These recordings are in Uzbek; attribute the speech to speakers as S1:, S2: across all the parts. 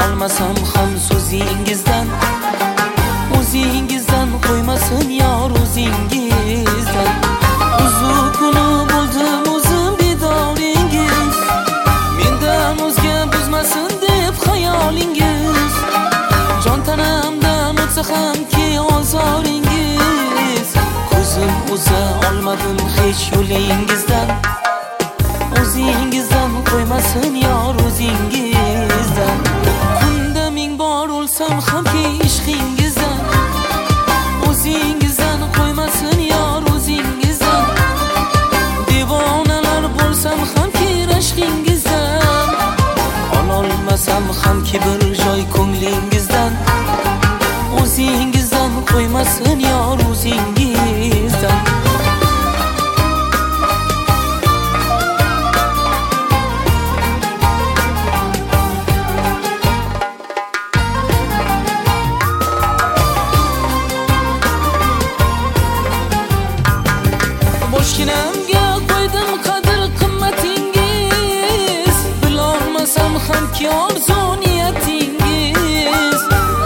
S1: olmasam ham so'zingizdan, o'zingizdan qo'ymasin yor o'zingizdan. Uzun kuni bo'ldim o'zim bedoringiz, mendan o'zga buzmasin deb xayolingiz. Jon tanamdan o'tsa hamki ozoringiz, ko'zim uza olmadim hech yo'lingizdan, o'zingizdan qo'ymasin yor o'zingizdan. Kunda ming bor o'lsam hamki ishqingizdan, o'zingizdan qo'ymasin yor o'zingizdan. Devonalar bo'lsam hamki rashqingizdan, ololmasam hamki bir joy ko'nglingizdan, o'zingizdan qo'ymasin yor o'zingizdan. Boshginamga qo'ydim qadr qimmatingiz, bilolmasam hamki orzu niyatingiz.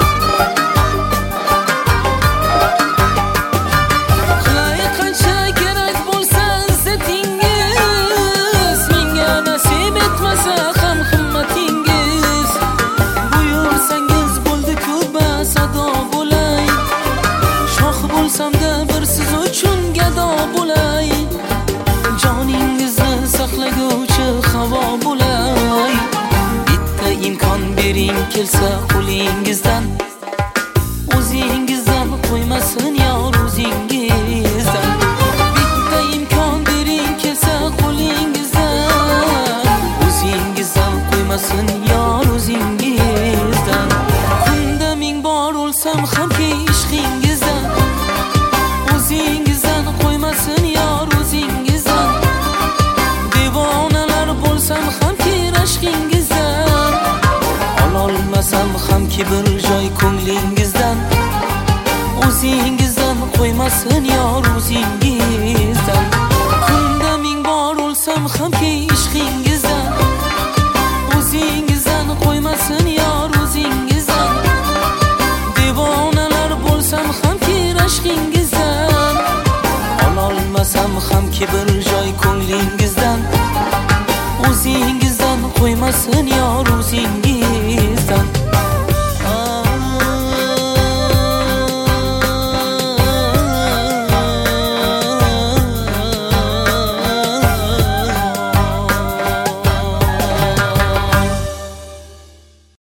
S1: Qilay qancha kerak bo'lsa izzatingiz, menga nasib etmasa ham himmatingiz. Buyursangiz bo'ldi-ku bas ado bo'lay, shoh bo'lsam-da bir siz uchun gado bo'lay. Joningizni saqlaguvchi havo bo'lay. Bitta imkon bering kelsa qo'lingizdan, o'zingizdan qo'ymasin yor o'zingizdan. Bitta imkon bering kelsa qo'lingizdan, o'zingizdan qo'ymasin yor o'zingizdan. Kunda ming bor o'lsam hamki ishqingizdan, o'zingizdan qo'ymasin yor o'zingizdan. Devonalar bo'lsam hamki rashqingizdan, ololmasam hamki bir joy ko'nglingizdan, o'zingizdan qo'ymasin yor o'zingizdan. Kunda ming bor o'lsam hamki ishqingizdan, o'zingizdan qo'ymasin yor o'zingizdan. Devonalar bo'lsam hamki rashqingizdan, ololmasam hamki bir joy ko'nglingizdan, o'zingizdan qo'ymasin yor o'zingizdan.